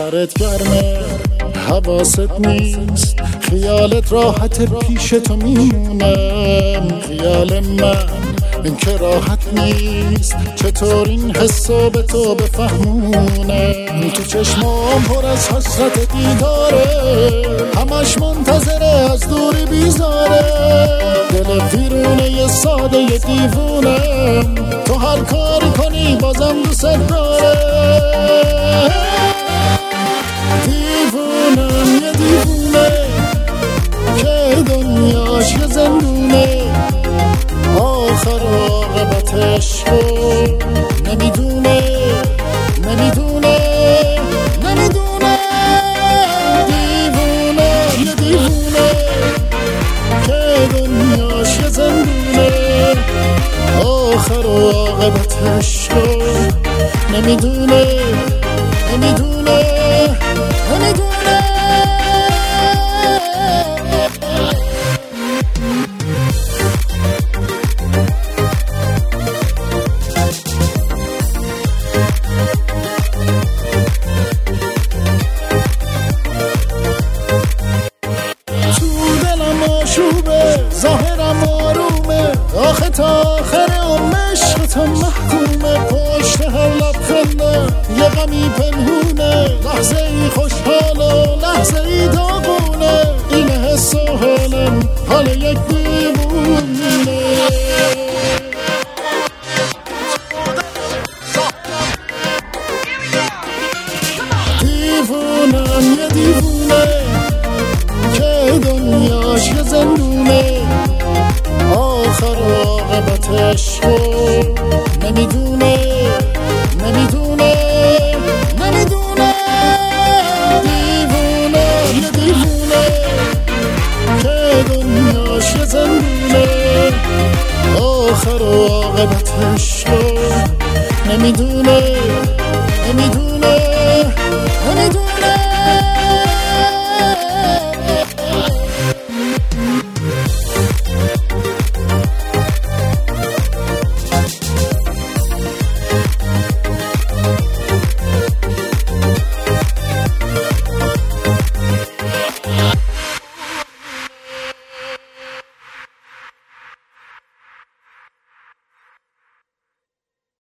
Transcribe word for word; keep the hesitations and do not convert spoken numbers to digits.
سرت گرمه حواست نیست، خیالت راحت پیش تو میمونم. خیال من این که راحت نیست، چطور این حسو به تو بفهمونم. تو چشمام پر از حسرت دیداره، همش منتظره از دوری بیزاره. دل ویرونه یه ساده یه دیوونم، تو هر کاری کنی بازم دوست داره. دیوونم یه دیوونه که دنیاش یه زندونه، آخر و عاقبتش رو نمیدونه نمیدونه نمیدونه. دیوونه یه دیوونه که دنیاش یه زندونه، آخر و عاقبتش رو نمیدونه نمیدونه نمیدونه. ظاهرم آرومه، آخه تا آخر عمرش تو محکومه. پشت هر لبخنده یه غمی پنهونه، لحظه ای خوشحال و لحظه ای داغونه. این حس و حالم حال یک دیوونه. دیوونم یه دیوونه که دنیاش یه زندونه، آخر و عاقبتش رو نمیدونه نمیدونه نمیدونه. دیوونه یه دیوونه که دنیاش یه زندونه، آخر و عاقبتش رو نمیدونه نمیدونه نمیدونه.